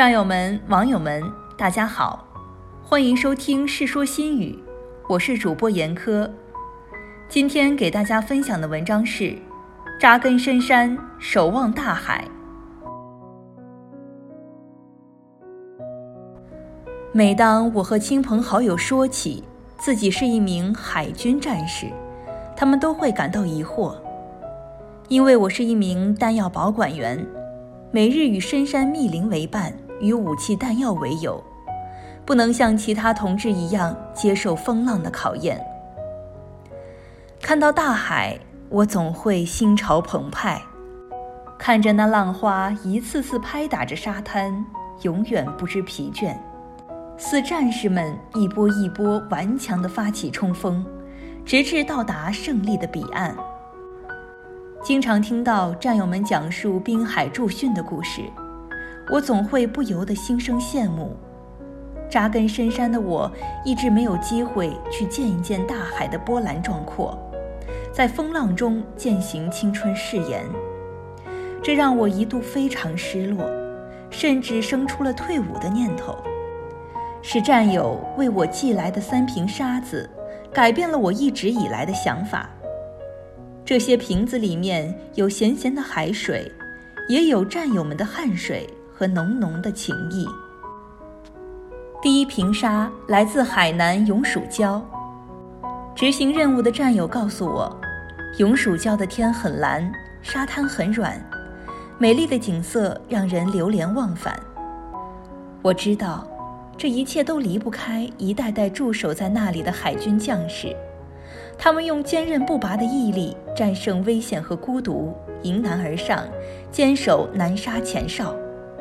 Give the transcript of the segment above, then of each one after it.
战友们、网友们，大家好，欢迎收听《世说新语》，我是主播严科。今天给大家分享的文章是：扎根深山，守望大海。每当我和亲朋好友说起自己是一名海军战士，他们都会感到疑惑，因为我是一名弹药保管员，每日与深山密林为伴，与武器弹药为友，不能像其他同志一样接受风浪的考验。看到大海，我总会心潮澎湃，看着那浪花一次次拍打着沙滩，永远不知疲倦，似战士们一波一波顽强地发起冲锋，直至到达胜利的彼岸。经常听到战友们讲述滨海驻训的故事，我总会不由得心生羡慕。扎根深山的我，一直没有机会去见一见大海的波澜壮阔，在风浪中践行青春誓言，这让我一度非常失落，甚至生出了退伍的念头。是战友为我寄来的3瓶沙子，改变了我一直以来的想法。这些瓶子里面有咸咸的海水，也有战友们的汗水和浓浓的情谊。第一瓶沙来自海南永暑礁。执行任务的战友告诉我，永暑礁的天很蓝，沙滩很软，美丽的景色让人流连忘返。我知道，这一切都离不开一代代驻守在那里的海军将士，他们用坚韧不拔的毅力战胜危险和孤独，迎难而上，坚守南沙前哨。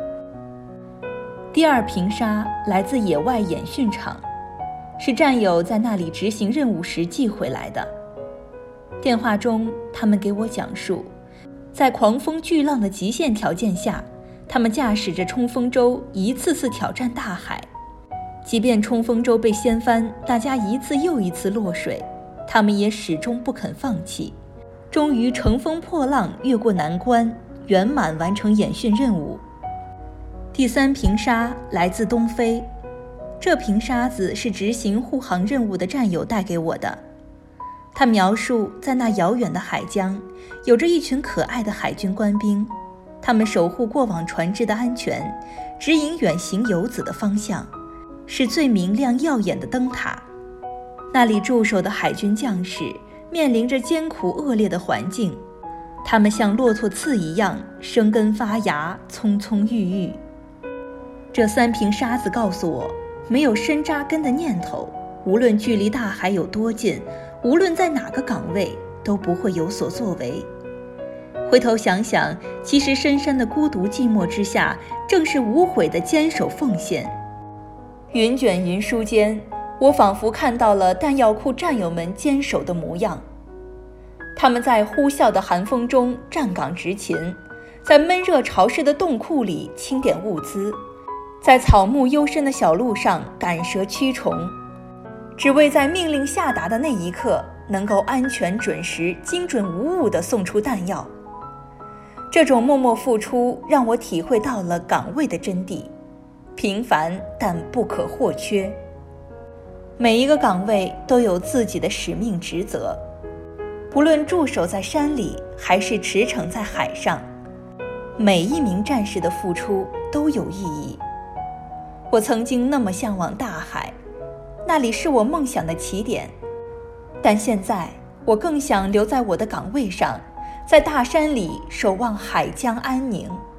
第二瓶沙来自野外演训场，是战友在那里执行任务时寄回来的。电话中，他们给我讲述，在狂风巨浪的极限条件下，他们驾驶着冲锋舟一次次挑战大海。即便冲锋舟被掀翻，大家一次又一次落水，他们也始终不肯放弃，终于乘风破浪越过难关，圆满完成演训任务。第3瓶沙来自东非，这瓶沙子是执行护航任务的战友带给我的。他描述，在那遥远的海疆，有着一群可爱的海军官兵，他们守护过往船只的安全，指引远行游子的方向，是最明亮耀眼的灯塔。那里驻守的海军将士面临着艰苦恶劣的环境，他们像骆驼刺一样生根发芽，葱葱郁郁。这3瓶沙子告诉我，没有深扎根的念头，无论距离大海有多近，无论在哪个岗位，都不会有所作为。回头想想，其实深山的孤独寂寞之下，正是无悔的坚守奉献。云卷云舒间，我仿佛看到了弹药库战友们坚守的模样。他们在呼啸的寒风中站岗执勤，在闷热潮湿的洞库里清点物资，在草木幽深的小路上赶蛇驱虫，只为在命令下达的那一刻能够安全准时、精准无误地送出弹药。这种默默付出让我体会到了岗位的真谛，平凡但不可或缺。每一个岗位都有自己的使命职责，不论驻守在山里还是驰骋在海上，每一名战士的付出都有意义。我曾经那么向往大海，那里是我梦想的起点，但现在我更想留在我的岗位上，在大山里守望海疆安宁。